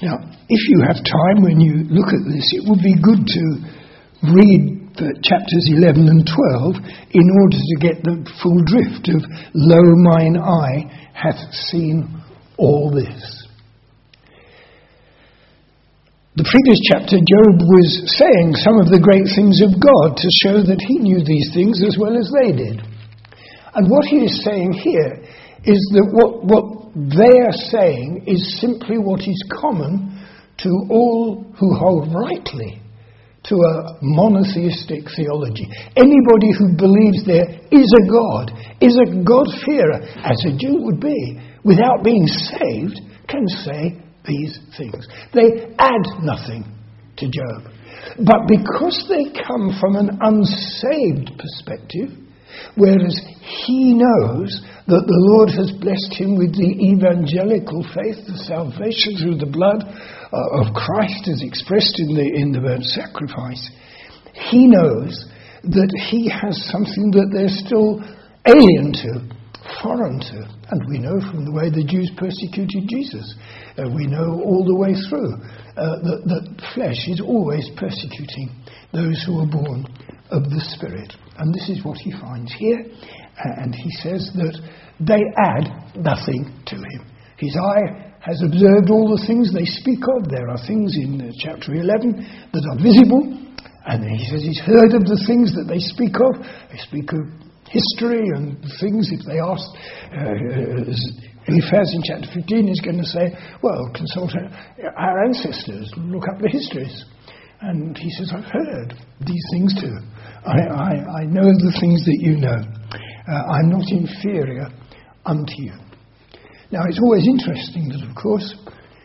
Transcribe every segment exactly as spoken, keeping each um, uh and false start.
Now, if you have time when you look at this, it would be good to read the chapters eleven and twelve in order to get the full drift of "Lo, mine eye hath seen all this." The previous chapter, Job was saying some of the great things of God to show that he knew these things as well as they did. And what he is saying here is that what, what they are saying is simply what is common to all who hold rightly to a monotheistic theology. Anybody who believes there is a God, is a God-fearer, as a Jew would be, without being saved, can say these things. They add nothing to Job. But because they come from an unsaved perspective, whereas he knows that the Lord has blessed him with the evangelical faith, the salvation through the blood uh, of Christ as expressed in the, in the burnt sacrifice, he knows that he has something that they're still alien to, foreign to. And we know from the way the Jews persecuted Jesus, uh, we know all the way through uh, that, that flesh is always persecuting those who are born of the Spirit. And this is what he finds here. Uh, and he says that they add nothing to him. His eye has observed all the things they speak of. There are things in uh, chapter eleven that are visible. And he says he's heard of the things that they speak of. They speak of history and things. If they ask, uh, Eliphaz in chapter fifteen is going to say, well, consult our ancestors, look up the histories. And he says, I've heard these things too. I, I, I know the things that you know. Uh, I'm not inferior unto you. Now, it's always interesting that, of course,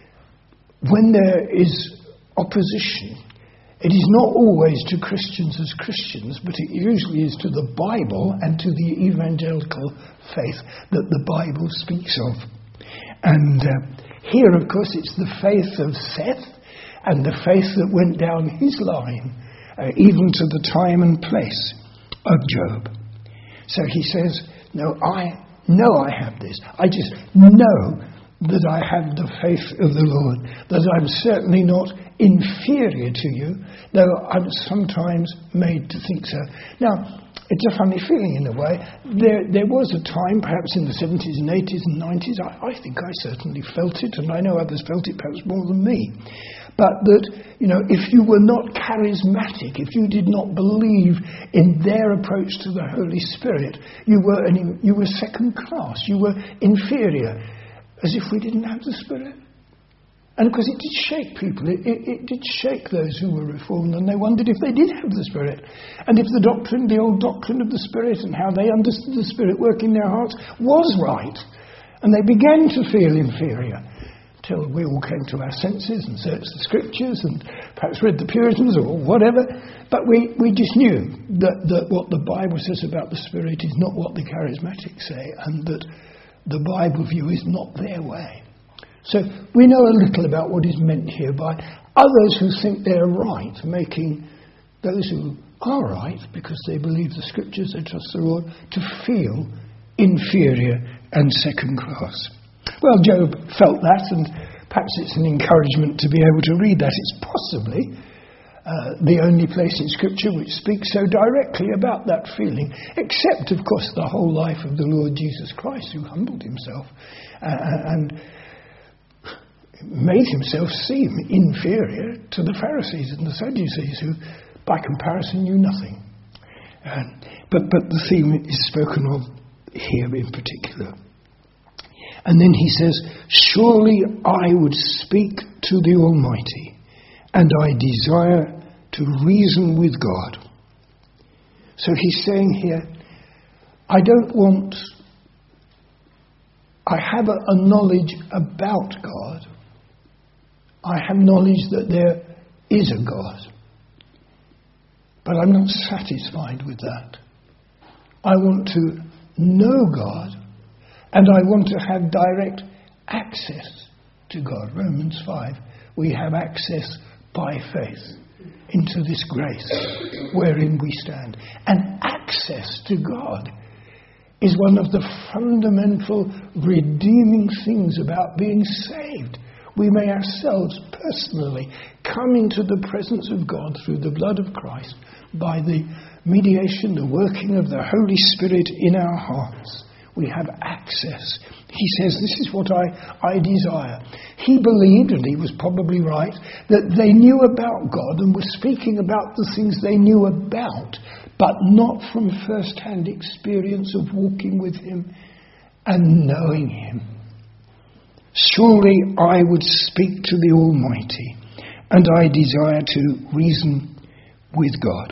when there is opposition, it is not always to Christians as Christians, but it usually is to the Bible and to the evangelical faith that the Bible speaks of. And uh, here, of course, it's the faith of Seth and the faith that went down his line, uh, even to the time and place of Job. So he says, no, I know I have this. I just know that I have the faith of the Lord, that I'm certainly not inferior to you, though I'm sometimes made to think so. Now, it's a funny feeling in a way. There there was a time, perhaps in the seventies and eighties and nineties, I, I think I certainly felt it, and I know others felt it perhaps more than me, but that, you know, if you were not charismatic, if you did not believe in their approach to the Holy Spirit, you were an, you were second class, you were inferior, as if we didn't have the Spirit. And of course it did shake people, it, it, it did shake those who were reformed, and they wondered if they did have the Spirit, and if the doctrine, the old doctrine of the Spirit and how they understood the Spirit work in their hearts was right. And they began to feel inferior, till we all came to our senses and searched the Scriptures and perhaps read the Puritans or whatever, but we, we just knew that, that what the Bible says about the Spirit is not what the charismatics say, and that the Bible view is not their way. So we know a little about what is meant here by others who think they're right, making those who are right, because they believe the Scriptures, they trust the Lord, to feel inferior and second class. Well, Job felt that, and perhaps it's an encouragement to be able to read that. It's possibly uh, the only place in Scripture which speaks so directly about that feeling, except, of course, the whole life of the Lord Jesus Christ, who humbled himself uh, and made himself seem inferior to the Pharisees and the Sadducees, who, by comparison, knew nothing. Uh, but, but the theme is spoken of here in particular. And then he says, surely I would speak to the Almighty, and I desire to reason with God. So he's saying here, I don't want, I have a, a knowledge about God. I have knowledge that there is a God. But I'm not satisfied with that. I want to know God, and I want to have direct access to God. Romans five, we have access by faith into this grace wherein we stand. And access to God is one of the fundamental redeeming things about being saved. we may ourselves personally come into the presence of God through the blood of Christ by the mediation, the working of the Holy Spirit in our hearts. We have access. He says, this is what I, I desire. He believed, and he was probably right, that they knew about God and were speaking about the things they knew about, but not from first-hand experience of walking with him and knowing him. Surely I would speak to the Almighty, and I desire to reason with God.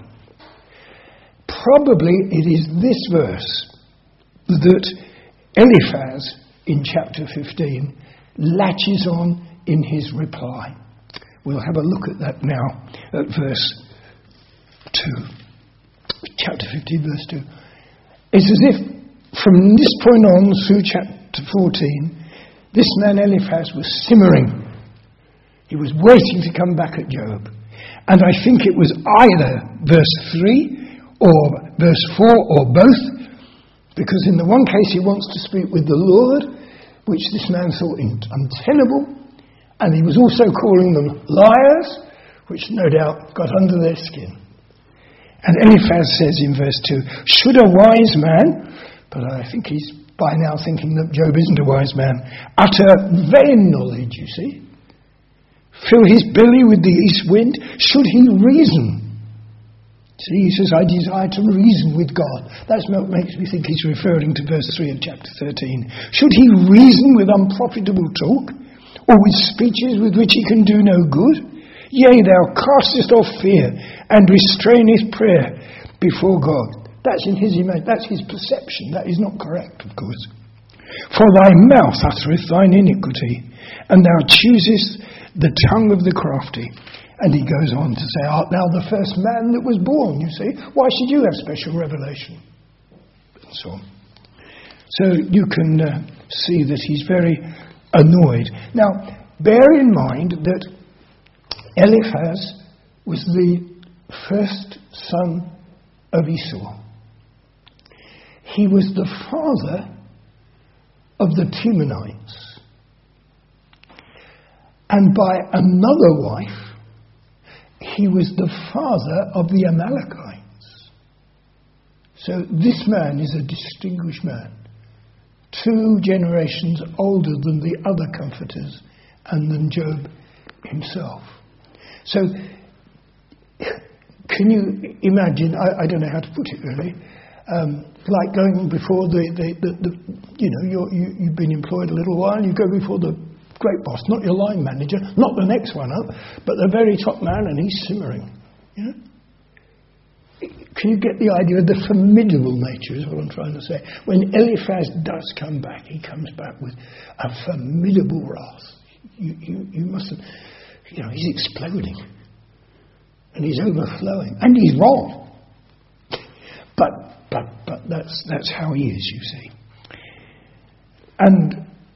Probably it is this verse that Eliphaz in chapter fifteen latches on in his reply. We'll have a look at that now at verse two. Chapter fifteen, verse two. It's as if from this point on through chapter fourteen, this man Eliphaz was simmering. He was waiting to come back at Job. And I think it was either verse three or verse four or both, because in the one case he wants to speak with the Lord, which this man thought untenable, and he was also calling them liars, which no doubt got under their skin. And Eliphaz says in verse two, should a wise man, but I think he's by now thinking that Job isn't a wise man, utter vain knowledge, you see, fill his belly with the east wind, should he reason? See, he says, I desire to reason with God. That's what makes me think he's referring to verse three of chapter thirteen. Should he reason with unprofitable talk, or with speeches with which he can do no good? Yea, thou castest off fear, and restrainest prayer before God. That's in his image, that's his perception. That is not correct, of course. For thy mouth uttereth thine iniquity, and thou choosest the tongue of the crafty. And he goes on to say, art thou the first man that was born, you see? Why should you have special revelation? And so on. So you can uh, see that he's very annoyed. Now, bear in mind that Eliphaz was the first son of Esau. He was the father of the Temanites. And by another wife, he was the father of the Amalekites. So this man is a distinguished man. Two generations older than the other comforters and than Job himself. So, can you imagine, I, I don't know how to put it really, um, like going before the, the, the, the you know, you're, you, you've been employed a little while, you go before the great boss, not your line manager, not the next one up, but the very top man, and he's simmering. You know? Can you get the idea of the formidable nature, is what I'm trying to say. When Eliphaz does come back, he comes back with a formidable wrath. You, you, you mustn't, you know, he's exploding. And he's overflowing. And he's wrong. But, but, but that's, that's how he is, you see. And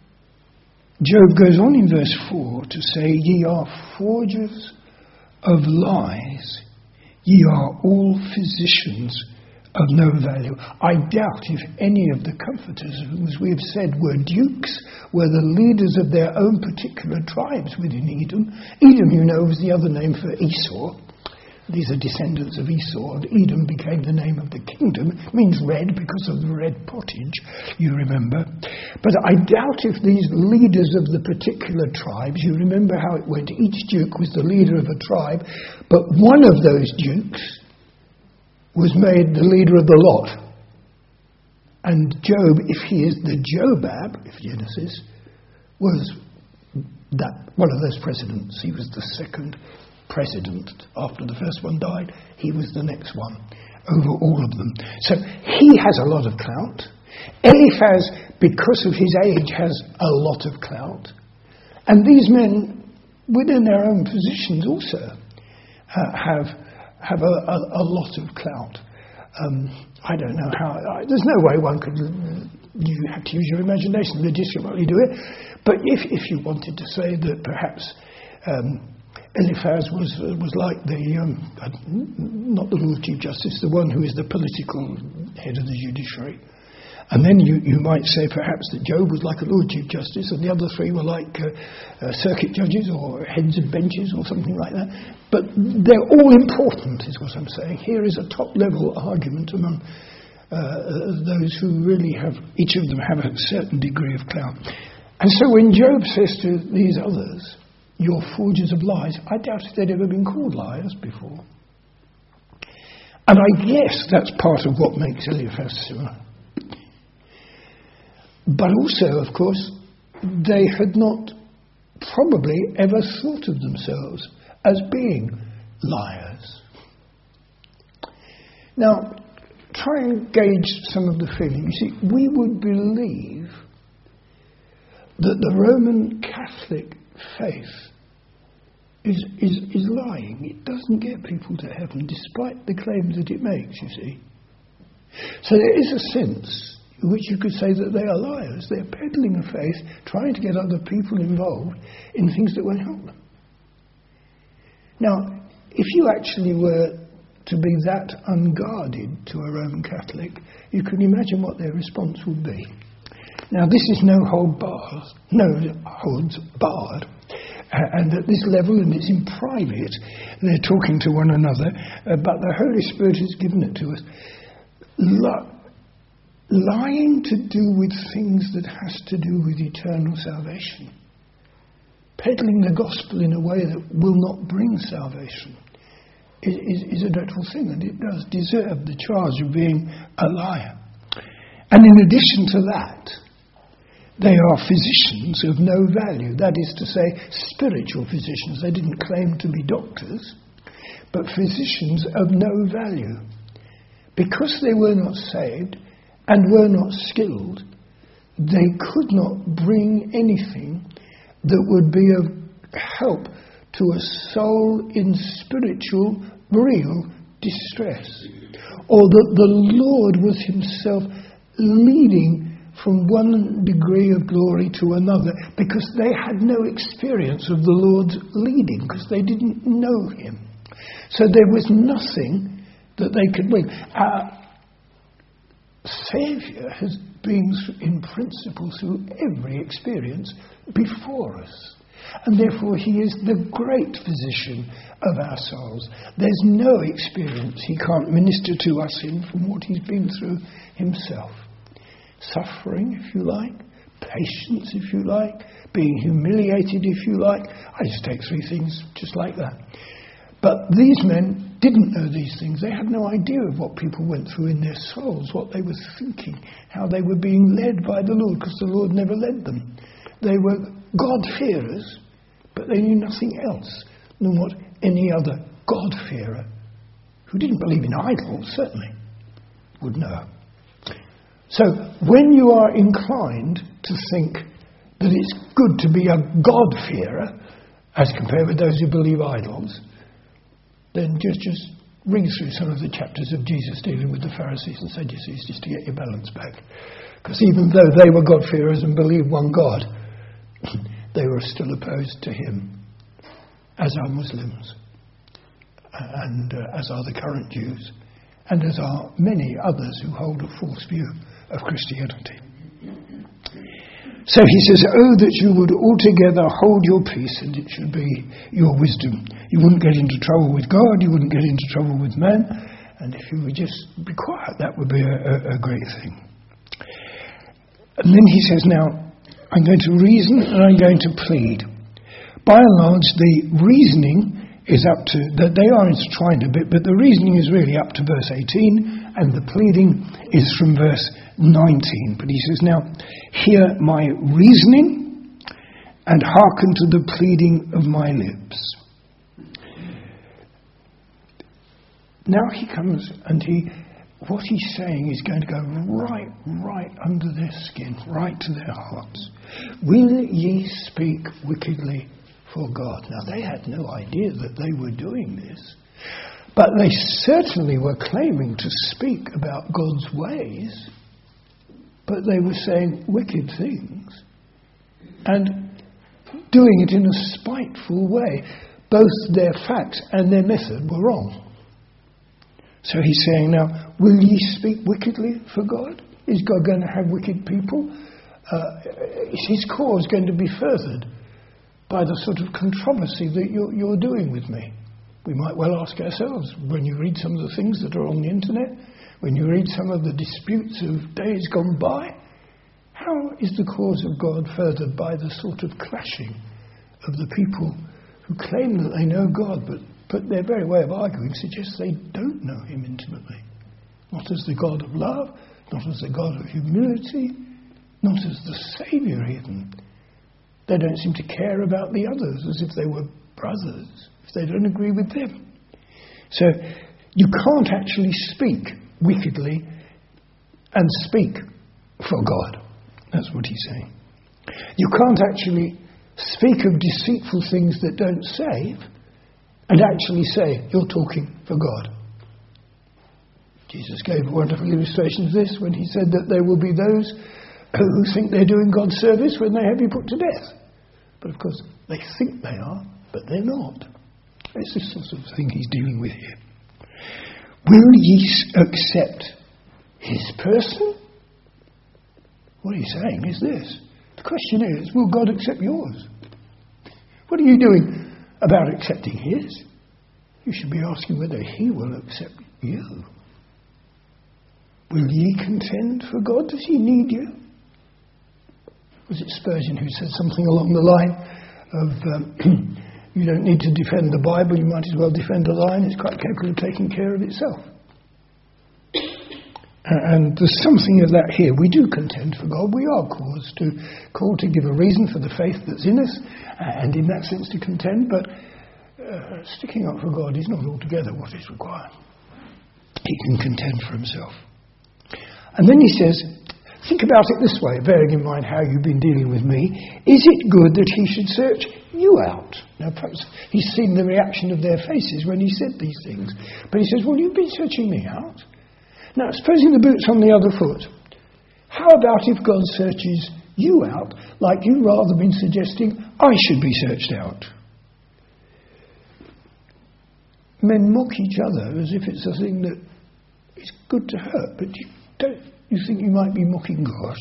Job goes on in verse four to say, ye are forgers of lies, ye are all physicians of no value. I doubt if any of the comforters, who, as we have said, were dukes, were the leaders of their own particular tribes within Edom. Edom, you know, was the other name for Esau. These are descendants of Esau, and Edom became the name of the kingdom. It means red because of the red pottage, you remember. But I doubt if these leaders of the particular tribes, you remember how it went, each duke was the leader of a tribe, but one of those dukes was made the leader of the lot. And Job, if he is the Jobab, if Genesis, was that one of those presidents. He was the second president. After the first one died, he was the next one over all of them. So he has a lot of clout. Eliphaz, because of his age, has a lot of clout. And these men, within their own positions also, uh, have have a, a, a lot of clout. Um, I don't know how, I, there's no way one could, you have to use your imagination, legitimately do it. But if, if you wanted to say that perhaps um, Eliphaz was uh, was like the, um, uh, not the Lord Chief Justice, the one who is the political head of the judiciary. And then you, you might say perhaps that Job was like a Lord Chief Justice and the other three were like uh, uh, circuit judges or heads of benches or something like that. But they're all important, is what I'm saying. Here is a top-level argument among uh, those who really have, each of them have a certain degree of clout. And so when Job says to these others, "You're forgers of lies," I doubt if they'd ever been called liars before. And I guess that's part of what makes Eliphaz similar. But also, of course, they had not probably ever thought of themselves as being liars. Now, try and gauge some of the feeling. You see, we would believe that the Roman Catholic faith is, is, is lying. It doesn't get people to heaven, despite the claims that it makes, you see. So there is a sense in which you could say that they are liars. They're peddling a faith, trying to get other people involved in things that won't help them. Now, if you actually were to be that unguarded to a Roman Catholic, you can imagine what their response would be. Now, this is no hold bars, no holds barred. Uh, and at this level, and it's in private, they're talking to one another, uh, but the Holy Spirit has given it to us. Li- lying to do with things that has to do with eternal salvation. Peddling the gospel in a way that will not bring salvation is, is, is a dreadful thing, and it does deserve the charge of being a liar. And in addition to that, they are physicians of no value. That is to say, spiritual physicians. They didn't claim to be doctors, but physicians of no value. Because they were not saved and were not skilled, they could not bring anything that would be of help to a soul in spiritual, real distress. Or that the Lord was himself leading from one degree of glory to another, because they had no experience of the Lord's leading, because they didn't know him. So there was nothing that they could bring. Our Saviour has been, in principle, through every experience before us. And therefore he is the great physician of our souls. There's no experience he can't minister to us in from what he's been through himself. Suffering, if you like, patience, if you like, being humiliated, if you like. I just take three things just like that. But these men didn't know these things. They had no idea of what people went through in their souls, what they were thinking, how they were being led by the Lord, because the Lord never led them. They were God-fearers, but they knew nothing else than what any other God-fearer, who didn't believe in idols, certainly, would know. So, when you are inclined to think that it's good to be a God-fearer, as compared with those who believe idols, then just, just read through some of the chapters of Jesus dealing with the Pharisees and Sadducees, just to get your balance back. Because even though they were God-fearers and believed one God, they were still opposed to him, as are Muslims, and uh, as are the current Jews, and as are many others who hold a false view of Christianity. So he says, "Oh, that you would altogether hold your peace, and it should be your wisdom. You wouldn't get into trouble with God, you wouldn't get into trouble with man, and if you would just be quiet, that would be a, a, a great thing." And then he says, now, I'm going to reason and I'm going to plead. By and large, the reasoning is up to, that they are intertwined a bit, but the reasoning is really up to verse eighteen, and the pleading is from verse nineteen. But he says, now, hear my reasoning and hearken to the pleading of my lips. Now he comes and he, what he's saying is going to go right, right under their skin, right to their hearts. Will ye speak wickedly for God? Now, they had no idea that they were doing this, but they certainly were claiming to speak about God's ways, but they were saying wicked things and doing it in a spiteful way. Both their facts and their method were wrong. So he's saying now, will ye speak wickedly for God? Is God going to have wicked people? Uh, is his cause going to be furthered by the sort of controversy that you're, you're doing with me? We might well ask ourselves, when you read some of the things that are on the internet, when you read some of the disputes of days gone by, how is the cause of God furthered by the sort of clashing of the people who claim that they know God, but, but their very way of arguing suggests they don't know him intimately? Not as the God of love, not as the God of humility, not as the Saviour even. They don't seem to care about the others as if they were brothers, if they don't agree with them. So you can't actually speak wickedly and speak for God. That's what he's saying. You can't actually speak of deceitful things that don't save and actually say you're talking for God. Jesus gave a wonderful illustration of this when he said that there will be those who think they're doing God's service when they have you put to death. But of course, they think they are, but they're not. It's this sort of thing he's dealing with here. Will ye accept his person? What he's saying is this. The question is, will God accept yours? What are you doing about accepting his? You should be asking whether he will accept you. Will ye contend for God? Does he need you? Was it Spurgeon who said something along the line of um, you don't need to defend the Bible, you might as well defend a lion, it's quite capable of taking care of itself. And there's something of that here. We do contend for God. We are caused to, called to give a reason for the faith that's in us, and in that sense to contend, but uh, sticking up for God is not altogether what is required. He can contend for himself. And then he says, think about it this way, bearing in mind how you've been dealing with me. Is it good that he should search you out? Now, perhaps he's seen the reaction of their faces when he said these things. But he says, well, you've been searching me out. Now, supposing the boot's on the other foot, how about if God searches you out like you've rather been suggesting I should be searched out? Men mock each other as if it's a thing that is good to hurt, but you don't you think you might be mocking God?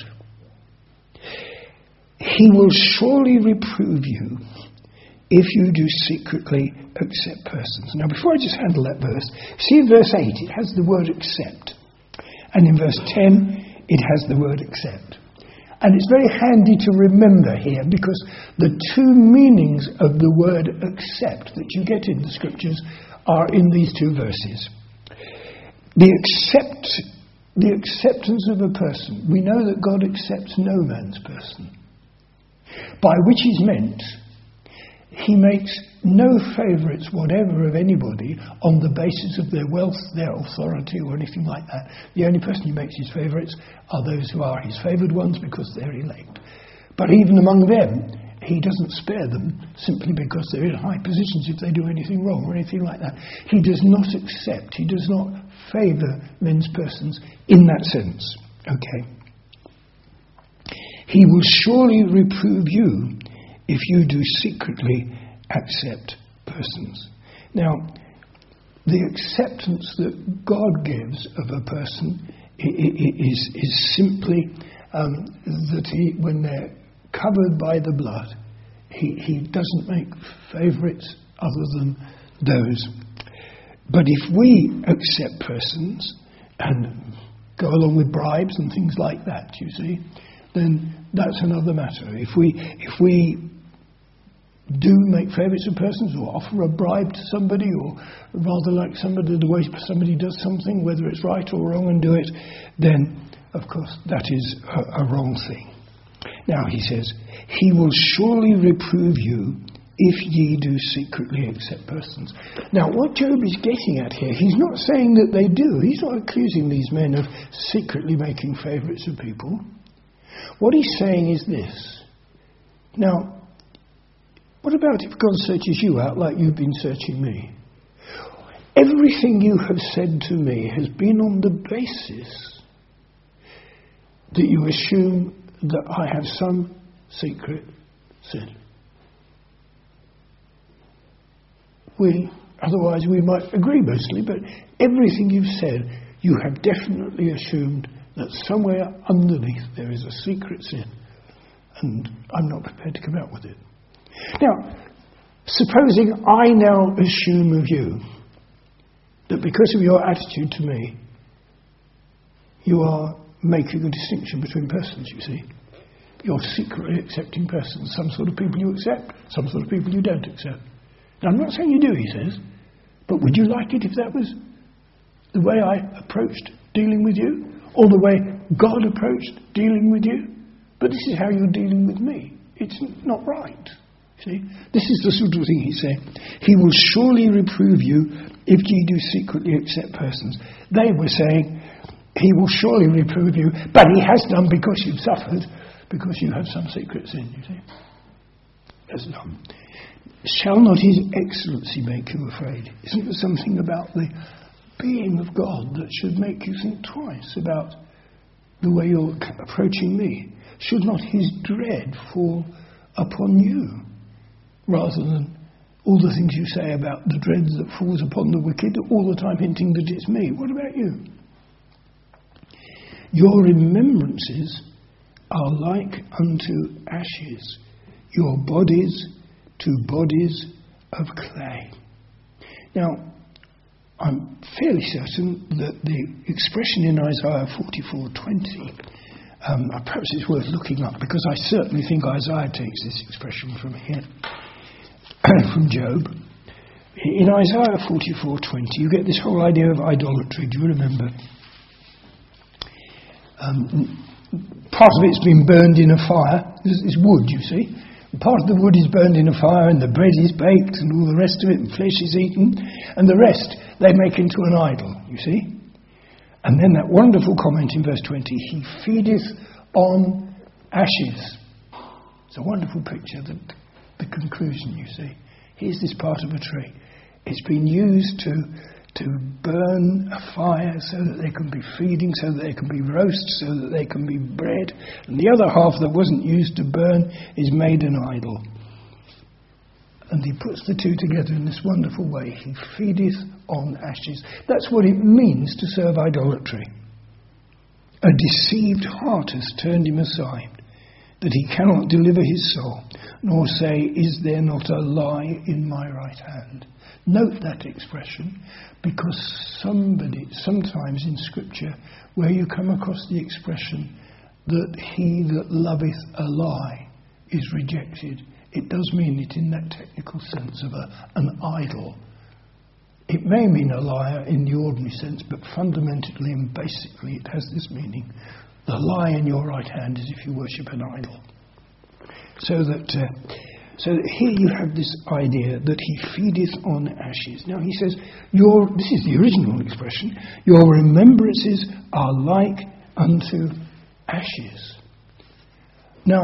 He will surely reprove you if you do secretly accept persons. Now, before I just handle that verse, see in verse eight it has the word accept. And in verse ten, it has the word accept. And it's very handy to remember here because the two meanings of the word accept that you get in the scriptures are in these two verses. The accept, the acceptance of a person. We know that God accepts no man's person. By which is meant, he makes no favourites whatever of anybody on the basis of their wealth, their authority or anything like that. The only person he makes his favourites are those who are his favoured ones because they're elect. But even among them, he doesn't spare them simply because they're in high positions if they do anything wrong or anything like that. He does not accept, he does not favour men's persons in that sense. Okay. He will surely reprove you if you do secretly accept persons. Now, the acceptance that God gives of a person is, is simply um, that he, when they're covered by the blood, he, he doesn't make favourites other than those. But if we accept persons and go along with bribes and things like that, you see, then that's another matter. If we if we do make favourites of persons or offer a bribe to somebody or rather like somebody, the way somebody does something, whether it's right or wrong and do it, then of course that is a, a wrong thing. Now he says, he will surely reprove you if ye do secretly accept persons. Now what Job is getting at here, he's not saying that they do. He's not accusing these men of secretly making favourites of people. What he's saying is this. Now, what about if God searches you out like you've been searching me? Everything you have said to me has been on the basis that you assume that I have some secret sin. We, otherwise we might agree mostly, but everything you've said, you have definitely assumed that somewhere underneath there is a secret sin, and I'm not prepared to come out with it. Now, supposing I now assume of you that because of your attitude to me, you are making a distinction between persons, you see. You're secretly accepting persons. Some sort of people you accept, some sort of people you don't accept. Now, I'm not saying you do, he says, but would you like it if that was the way I approached dealing with you? Or the way God approached dealing with you? But this is how you're dealing with me. It's not right. See? This is the sort of thing he's saying. He will surely reprove you if ye do secretly accept persons. They were saying, he will surely reprove you, but he has done because you've suffered, because you have some secret sin, you see. Has done. Shall not his excellency make you afraid? Isn't there something about the being of God that should make you think twice about the way you're approaching me? Should not his dread fall upon you, rather than all the things you say about the dread that falls upon the wicked, all the time hinting that it's me? What about you? Your remembrances are like unto ashes, your bodies to bodies of clay. Now, I'm fairly certain that the expression in Isaiah forty-four twenty, um, perhaps it's worth looking up, because I certainly think Isaiah takes this expression from here, from Job. In Isaiah forty-four twenty, you get this whole idea of idolatry. Do you remember? Um, part of it's been burned in a fire. It's, it's wood, you see. Part of the wood is burned in a fire, and the bread is baked, and all the rest of it, and flesh is eaten, and the rest they make into an idol, you see. And then that wonderful comment in verse twenty, he feedeth on ashes. It's a wonderful picture, the, the conclusion, you see. Here's this part of a tree. It's been used to to burn a fire so that there can be feeding, so that there can be roast, so that there can be bread. And the other half that wasn't used to burn is made an idol. And he puts the two together in this wonderful way. He feedeth on ashes. That's what it means to serve idolatry. A deceived heart has turned him aside, that he cannot deliver his soul, nor say, is there not a lie in my right hand? Note that expression, because somebody, sometimes in Scripture, where you come across the expression that he that loveth a lie is rejected, it does mean it in that technical sense of a, an idol. It may mean a liar in the ordinary sense, but fundamentally and basically it has this meaning. The lie in your right hand is if you worship an idol. So that... Uh, So here you have this idea that he feedeth on ashes. Now he says, your, this is the original expression, your remembrances are like unto ashes. Now,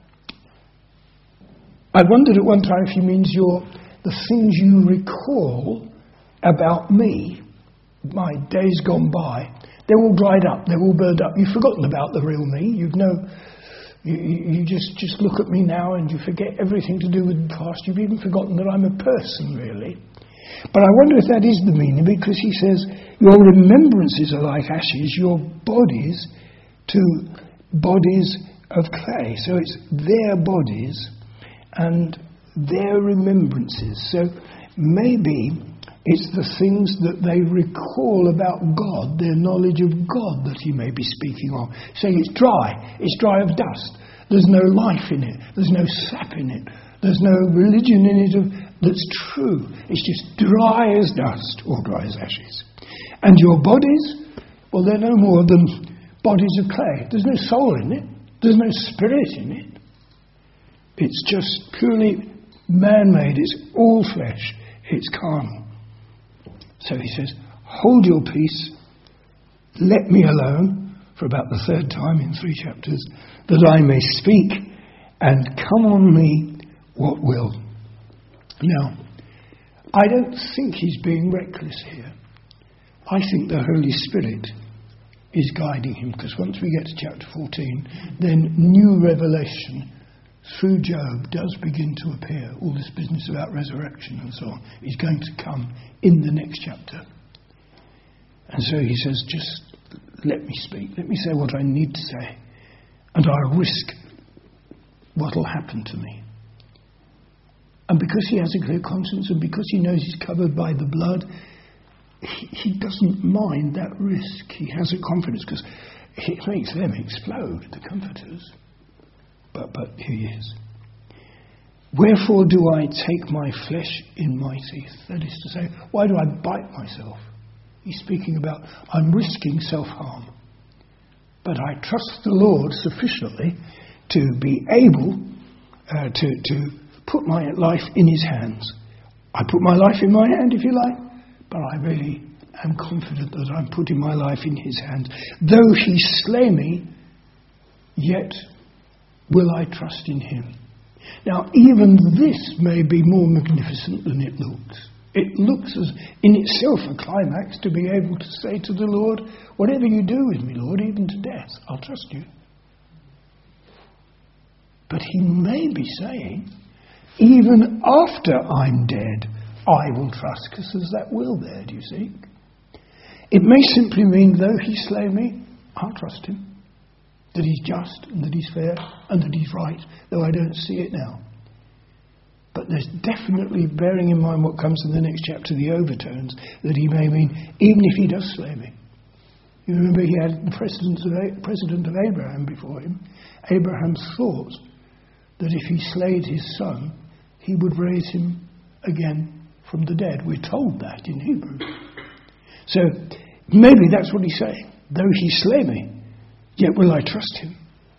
I wondered at one time if he means your, the things you recall about me, my days gone by, they're all dried up, they're all burned up. You've forgotten about the real me. You've no... You, you just, just look at me now and you forget everything to do with the past. You've even forgotten that I'm a person, really. But I wonder if that is the meaning, because he says, your remembrances are like ashes, your bodies to bodies of clay. So it's their bodies and their remembrances. So maybe it's the things that they recall about God, their knowledge of God that he may be speaking of. Saying it's dry, it's dry of dust. There's no life in it. There's no sap in it. There's no religion in it of, that's true. It's just dry as dust, or dry as ashes. And your bodies, well, they're no more than bodies of clay. There's no soul in it. There's no spirit in it. It's just purely man-made. It's all flesh. It's carnal. So he says, hold your peace, let me alone, for about the third time in three chapters, that I may speak, and come on me what will. Now, I don't think he's being reckless here. I think the Holy Spirit is guiding him, because once we get to chapter fourteen, then new revelation through Job does begin to appear. All this business about resurrection and so on is going to come in the next chapter. And so he says, just let me speak. Let me say what I need to say. And I'll risk what will happen to me. And because he has a clear conscience and because he knows he's covered by the blood, he, he doesn't mind that risk. He has a confidence because it makes them explode, the comforters. But, but here he is. Wherefore do I take my flesh in my teeth? That is to say, why do I bite myself? He's speaking about, I'm risking self-harm. But I trust the Lord sufficiently to be able uh, to, to put my life in his hands. I put my life in my hand, if you like, but I really am confident that I'm putting my life in his hands. Though he slay me, yet will I trust in him. Now, even this may be more magnificent than it looks. It looks as in itself a climax to be able to say to the Lord, whatever you do with me, Lord, even to death, I'll trust you. But he may be saying, even after I'm dead, I will trust, because there's that will there, do you see? It may simply mean, though he slay me, I'll trust him. That he's just, and that he's fair, and that he's right, though I don't see it now. But there's definitely, bearing in mind what comes in the next chapter, the overtones, that he may mean, even if he does slay me. You remember he had the president of, president of Abraham before him. Abraham thought that if he slayed his son, he would raise him again from the dead. We're told that in Hebrew. So maybe that's what he's saying. Though he slay me, yet will I trust him.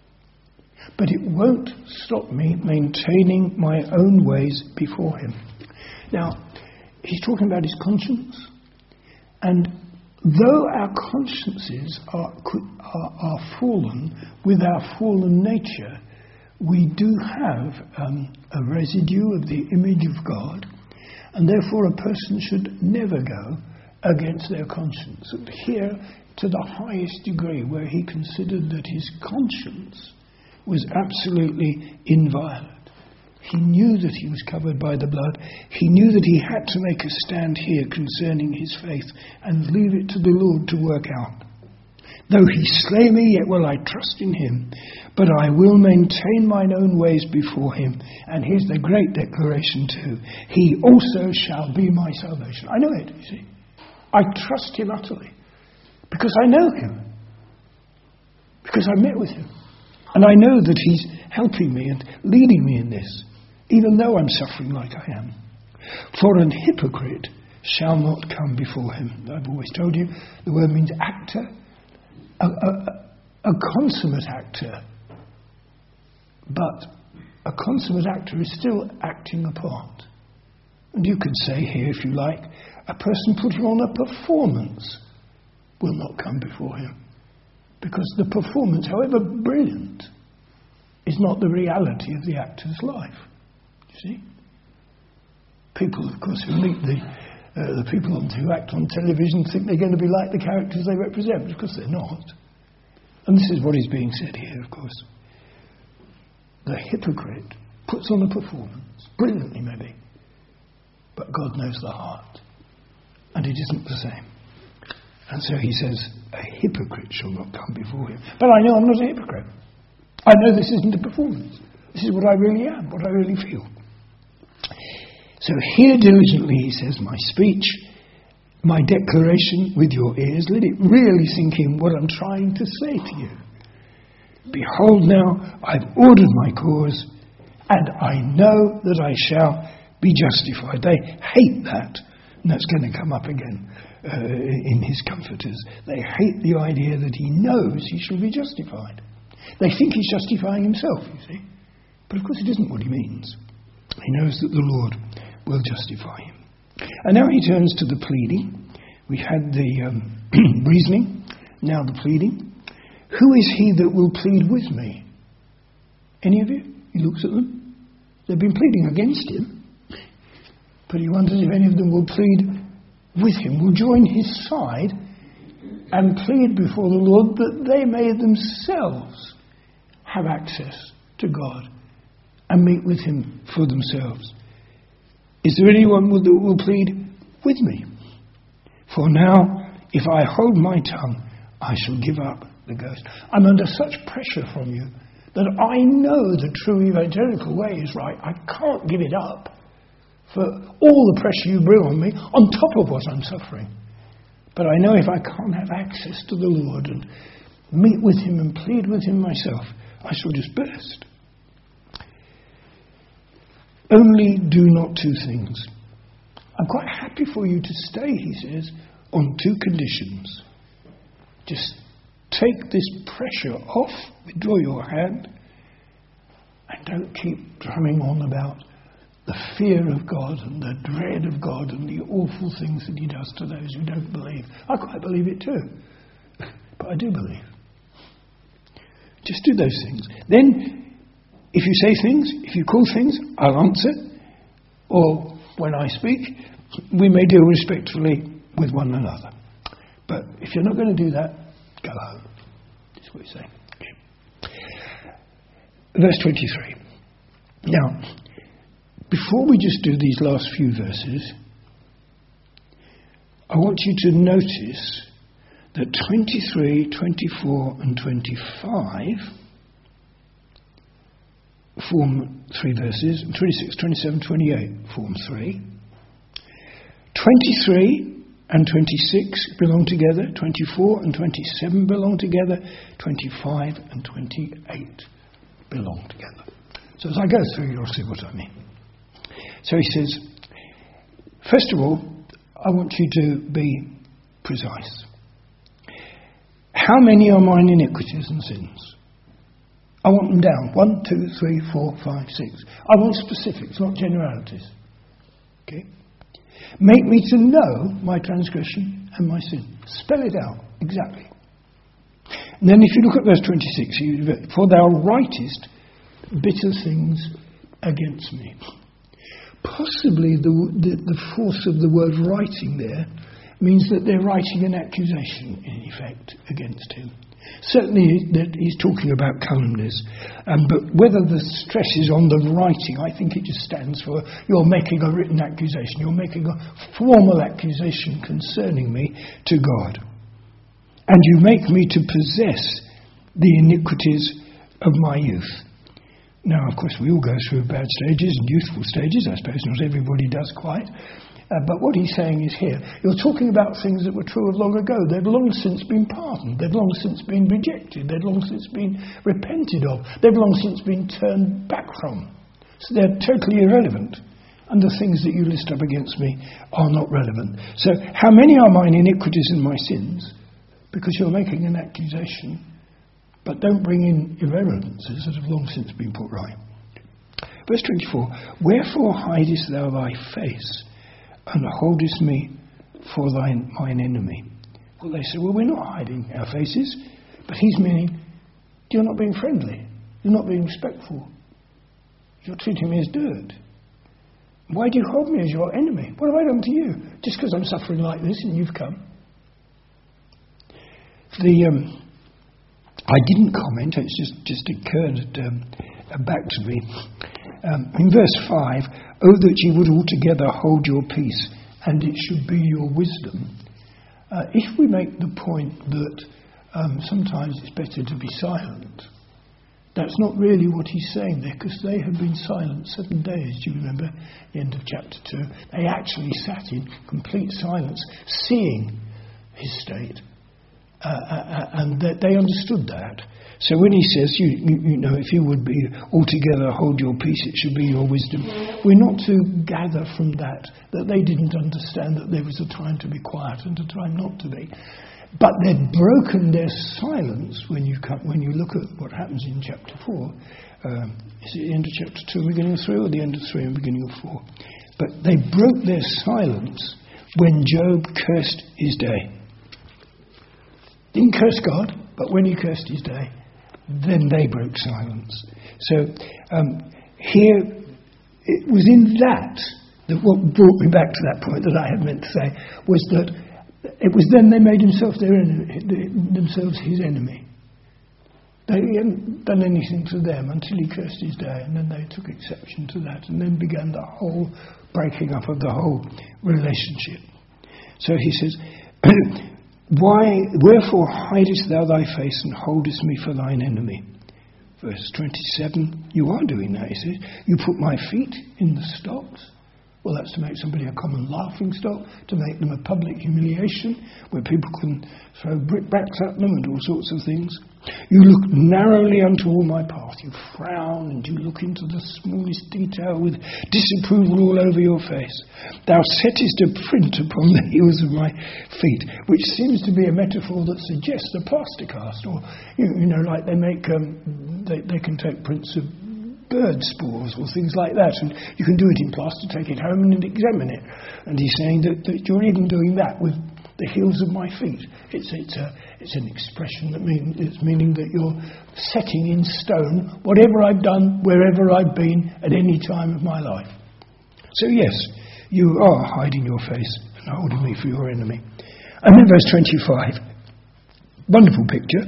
But it won't stop me maintaining my own ways before him. Now, he's talking about his conscience. And though our consciences are, are, are fallen with our fallen nature, we do have um, a residue of the image of God. And therefore a person should never go against their conscience. And here, to the highest degree, where he considered that his conscience was absolutely inviolate. He knew that he was covered by the blood. He knew that he had to make a stand here concerning his faith and leave it to the Lord to work out. Though he slay me, yet will I trust in him, but I will maintain mine own ways before him. And here's the great declaration too. He also shall be my salvation. I know it, you see. I trust him utterly. Because I know him. Because I met with him. And I know that he's helping me and leading me in this, even though I'm suffering like I am. For an hypocrite shall not come before him. I've always told you, the word means actor. A, a, a consummate actor. But a consummate actor is still acting a part. And you could say here, if you like, a person putting on a performance will not come before him. Because the performance, however brilliant, is not the reality of the actor's life. You see? People, of course, who meet the, uh, the people who act on television think they're going to be like the characters they represent, because they're not. And this is what is being said here, of course. The hypocrite puts on a performance, brilliantly maybe, but God knows the heart. And it isn't the same. And so he says, a hypocrite shall not come before him. But I know I'm not a hypocrite. I know this isn't a performance. This is what I really am, what I really feel. So hear diligently, he says, my speech, my declaration with your ears. Let it really sink in what I'm trying to say to you. Behold now, I've ordered my cause, and I know that I shall be justified. They hate that. And that's going to come up again. Uh, in his comforters. They hate the idea that he knows he shall be justified. They think he's justifying himself, you see. But of course it isn't what he means. He knows that the Lord will justify him. And now he turns to the pleading. We've had the um, reasoning, now the pleading. Who is he that will plead with me? Any of you? He looks at them. They've been pleading against him. But he wonders if any of them will plead with him, will join his side and plead before the Lord that they may themselves have access to God and meet with him for themselves. Is there anyone that will plead with me? For now, if I hold my tongue, I shall give up the ghost. I'm under such pressure from you that I know the true evangelical way is right. I can't give it up for all the pressure you bring on me on top of what I'm suffering. But I know if I can't have access to the Lord and meet with him and plead with him myself, I shall just burst. Only do not two things. I'm quite happy for you to stay, he says, on two conditions. Just take this pressure off, withdraw your hand, and don't keep drumming on about the fear of God and the dread of God and the awful things that he does to those who don't believe. I quite believe it too, but I do believe. Just do those things. Then, if you say things, if you call things, I'll answer. Or when I speak, we may deal respectfully with one another. But if you're not going to do that, go home. That's what he's saying. Okay. Verse twenty-three. Now, before we just do these last few verses, I want you to notice that twenty-three, twenty-four and twenty-five form three verses, and twenty-six, twenty-seven, twenty-eight form three. twenty-three and twenty-six belong together, twenty-four and twenty-seven belong together, twenty-five and twenty-eight belong together. So as I go through, you'll see what I mean. So he says, first of all, I want you to be precise. How many are mine iniquities and sins? I want them down. One, two, three, four, five, six. I want specifics, not generalities. Okay? Make me to know my transgression and my sin. Spell it out, exactly. And then if you look at verse twenty-six, you, for thou writest bitter things against me. Possibly the, the, the force of the word writing there means that they're writing an accusation, in effect, against him. Certainly that he's talking about calumnies, um, but whether the stress is on the writing, I think it just stands for you're making a written accusation, you're making a formal accusation concerning me to God. And you make me to possess the iniquities of my youth. Now, of course, we all go through bad stages and youthful stages. I suppose not everybody does quite. Uh, but what he's saying is here, you're talking about things that were true of long ago. They've long since been pardoned. They've long since been rejected. They've long since been repented of. They've long since been turned back from. So they're totally irrelevant. And the things that you list up against me are not relevant. So how many are mine iniquities and my sins? Because you're making an accusation. But don't bring in irrelevances that have long since been put right. Verse twenty-four, wherefore hidest thou thy face, and holdest me for thine mine enemy? Well, they say, well, we're not hiding our faces. But he's meaning, you're not being friendly. You're not being respectful. You're treating me as dirt. Why do you hold me as your enemy? What have I done to you? Just because I'm suffering like this and you've come. The... Um, I didn't comment, it's just, just occurred um, back to me. Um, in verse five, oh, that ye would altogether hold your peace, and it should be your wisdom. Uh, if we make the point that um, sometimes it's better to be silent, that's not really what he's saying there, because they had been silent seven days. Do you remember the end of chapter two? They actually sat in complete silence, seeing his state. Uh, uh, and that they understood that. So when he says, you, you, you know, if you would be altogether hold your peace, it should be your wisdom. We're not to gather from that that they didn't understand that there was a time to be quiet and a time not to be. But they'd broken their silence when you come, when you look at what happens in chapter four. Um, is it the end of chapter two, beginning of three, or the end of three and beginning of four? But they broke their silence when Job cursed his day. Didn't curse God, but when he cursed his day, then they broke silence. So um, here, it was in that, that what brought me back to that point that I had meant to say, was that it was then they made himself their enemy, themselves his enemy. They hadn't done anything to them until he cursed his day, and then they took exception to that, and then began the whole breaking up of the whole relationship. So he says, Why, wherefore hidest thou thy face and holdest me for thine enemy? Verse twenty-seven, you are doing that, he says. You put my feet in the stocks. Well, that's to make somebody a common laughing stock, to make them a public humiliation, where people can throw brickbats at them and all sorts of things. You look narrowly unto all my path. You frown and you look into the smallest detail with disapproval all over your face. Thou settest a print upon the heels of my feet, which seems to be a metaphor that suggests a plaster cast, or, you, you know, like they make, um, they, they can take prints of bird spores or things like that, and you can do it in plaster, take it home and examine it. And he's saying that, that you're even doing that with the heels of my feet. It's it's a it's an expression that means it's meaning that you're setting in stone whatever I've done, wherever I've been, at any time of my life. So yes, you are hiding your face and holding me for your enemy. And then verse twenty-five, wonderful picture.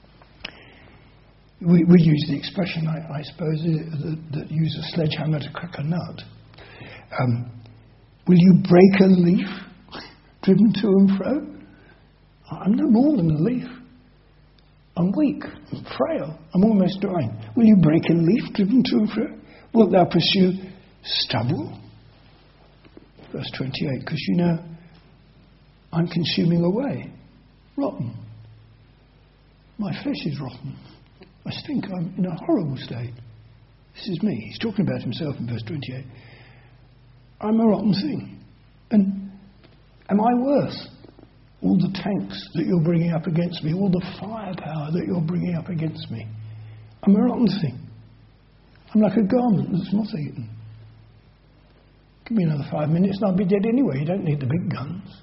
We, we use the expression, I, I suppose, that, that use a sledgehammer to crack a nut. Um, will you break a leaf driven to and fro? I'm no more than a leaf. I'm weak, I'm frail, I'm almost dying. Will you break a leaf driven to and fro? Wilt thou pursue stubble? Verse twenty-eight, because you know I'm consuming away, rotten. My flesh is rotten. I stink. I'm in a horrible state. This is me. He's talking about himself in verse twenty-eight. I'm a rotten thing. And am I worth all the tanks that you're bringing up against me, all the firepower that you're bringing up against me? I'm a rotten thing. I'm like a garment that's moth-eaten. Give me another five minutes and I'll be dead anyway. You don't need the big guns.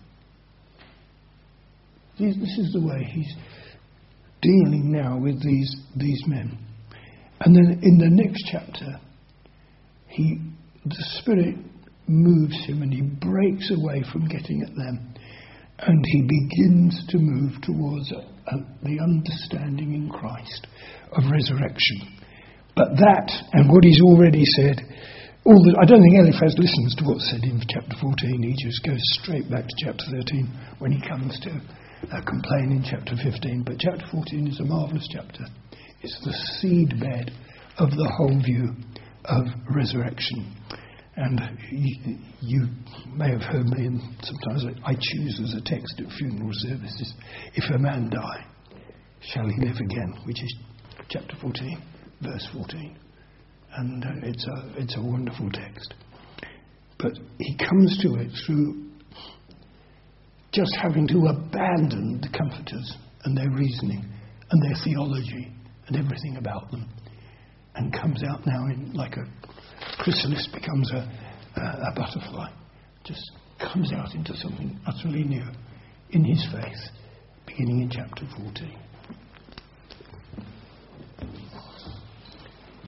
This is the way he's dealing now with these these men. And then in the next chapter, he the Spirit moves him and he breaks away from getting at them, and he begins to move towards a, a, the understanding in Christ of resurrection. But that, and what he's already said, all the, I don't think Eliphaz listens to what's said in chapter fourteen. He just goes straight back to chapter thirteen when he comes to Uh, complain in chapter fifteen, but chapter fourteen is a marvellous chapter. It's the seedbed of the whole view of resurrection. And you, you may have heard me, and sometimes I choose as a text at funeral services, if a man die, shall he live again, which is chapter fourteen, verse fourteen. And uh, it's a it's a wonderful text. But he comes to it through just having to abandon the comforters and their reasoning and their theology and everything about them, and comes out now in like a chrysalis becomes a, a, a butterfly, just comes out into something utterly new in his faith, beginning in chapter fourteen.